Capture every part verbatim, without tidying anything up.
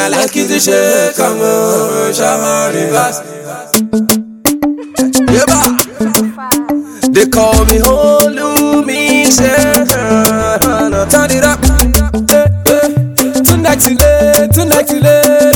I like it to shake, come on, Shama reverse. Yeah, they call me Holu Mix, turn it up. Tonight till late, tonight till late.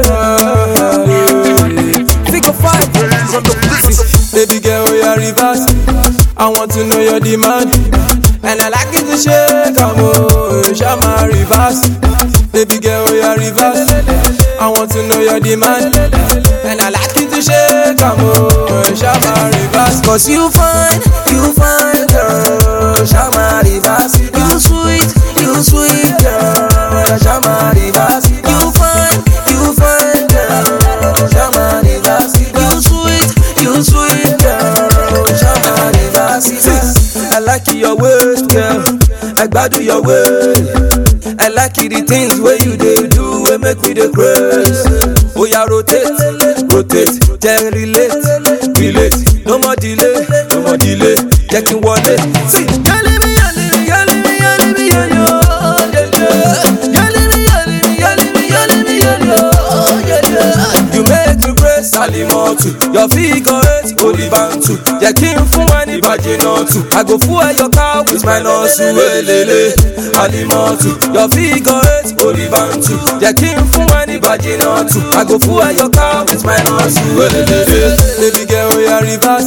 Figure five from the pussy. Baby girl, we are reverse. I want to know your demand, and I like it to shake, come on, Shama reverse. Baby girl, we are reverse. I want to know your demand, and I like it to shake, come on, Shama reverse. Cause you fine, you fine girl, Shama reverse. You sweet, you sweet girl, Shama reverse. You fine, you fine girl, Shama reverse. You sweet, you sweet girl, Shama reverse. I like your waist, girl, I gbadu your way. I like it, the things where you dey do, we make me dey craze. Oh yeah, rotate, rotate, then relate, relate. No more delay, no more delay. Get in one day. See, you leave me, you leave me, you leave me, you leave me, you leave me, you leave me, you leave me, you leave me, you leave me. You make me grace, Alimotu. Your figure eight, Olivantu. Jẹ́ kí n fún wa ní bàjẹ́ náà tù. I go fuel your car with my nose, welele. Alimotu. Your figure eight, Olivantu. Jẹ́ kí n fún wa ní bàjẹ́ náà tù. I go fuel your car with my nose, welele. Baby girl, we are reverse.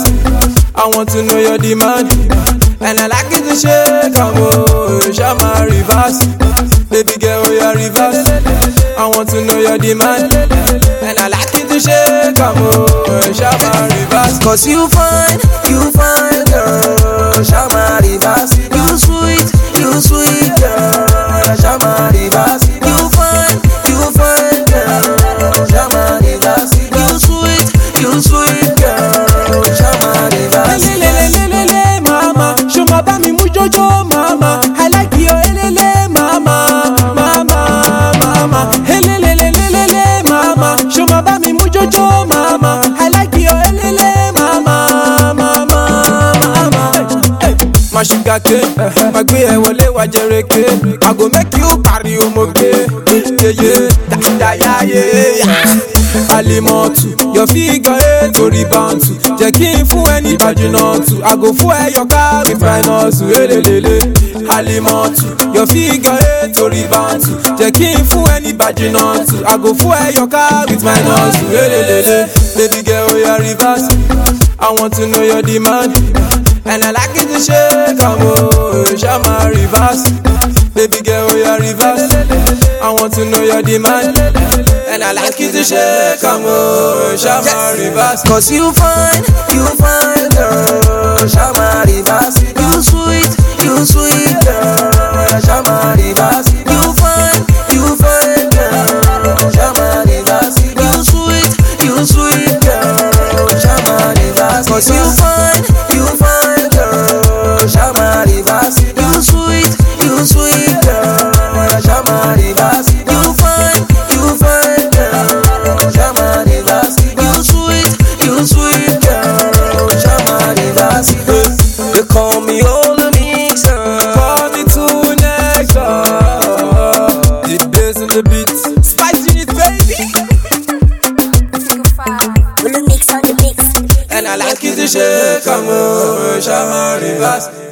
I want to know your demand, and I like it to shake, come on, Shama reverse. Baby girl, we are reverse. I want to know your demand, and I like it to shake, come on, Shama reverse. Cause you fine, you fine girl, Shama reverse. You sweet, you sweet girl, Shama reverse. You fine, you fine girl, Shama reverse. You sweet, you sweet girl, Shama reverse. Elelelelele mama, Shoma ba mi mu jojo mama. I like your elele mama, mama, mama. Elelelelele mama, Shoma ba mi mu jojo mama. I like your elele mama, mama, mama. Hey, hey. My sugar cane, my gbe e wole wa jereke. I go make you party omoge, yeah yeah, da da yeah yeah. Alimotu, your figure eight, Olivantu. Jẹ́ kí n fún ẹ ní bàjẹ́ náà tù. I go fuel your car with my nose, welele. Alimotu, your figure eight, Olivantu. Jẹ́ kí n fún ẹ ní bàjẹ́ náà tù. I go fuel your car with my nose, welele. Baby girl, we are reverse. I want to know your demand, and I like it to shake, come on, Shama reverse. Baby girl, we are reverse. I want to know your demand, and I like it to shake, come on, Shama reverse. Cause you fine, you fine girl, Shama reverse. You sweet, you sweet girl, Shama reverse. You fine, you fine girl, Shama reverse. You sweet, you sweet girl, Shama reverse. Cause you fine, you fine girl, Shama reverse. You sweet, you sweet girl, Shama reverse. You fine, you fine girl, Shama reverse. You sweet, you sweet girl, Shama reverse. They call me Holu Mix, call me two next. The bass and the beats, spicy it, baby. Holu Mix on the mix. And I like it to shake, come on, Shama reverse.